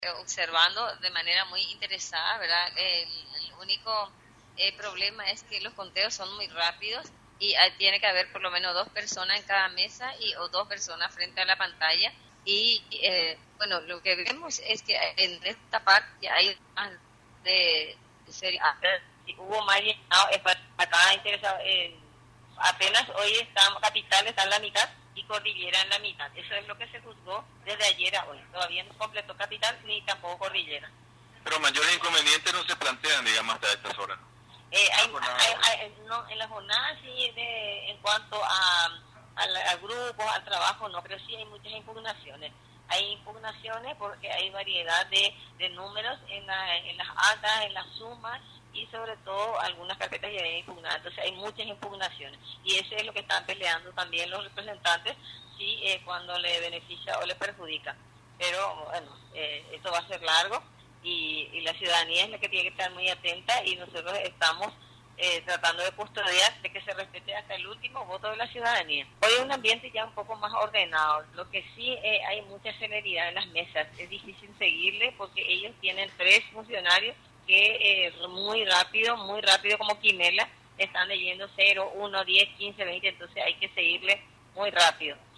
observando de manera muy interesada, ¿verdad? El único problema es que los conteos son muy rápidos y tiene que haber por lo menos dos personas en cada mesa o dos personas frente a la pantalla. Y bueno, lo que vemos es que en esta parte hay más de serie. Si hubo más llenado, acá interesado apenas hoy Capital está en la mitad y Cordillera en la mitad. Eso es lo que se juzgó desde ayer a hoy. Todavía no completó Capital ni tampoco Cordillera. Pero mayores inconvenientes no se plantean, digamos, hasta estas horas. No, en la jornada sí, en cuanto a grupos, al trabajo, no, pero sí hay muchas impugnaciones. Hay impugnaciones porque hay variedad de números en las actas, en las sumas y sobre todo algunas carpetas ya impugnadas. Entonces hay muchas impugnaciones y eso es lo que están peleando también los representantes, si cuando le beneficia o le perjudica. Pero bueno, esto va a ser largo y la ciudadanía es la que tiene que estar muy atenta y nosotros estamos tratando de custodiar de que se respete hasta el último voto de la ciudadanía. Hoy es un ambiente ya un poco más ordenado, lo que sí hay mucha celeridad en las mesas, es difícil seguirle porque ellos tienen 3 funcionarios que muy rápido como quimela, están leyendo 0, 1, 10, 15, 20, entonces hay que seguirle muy rápido.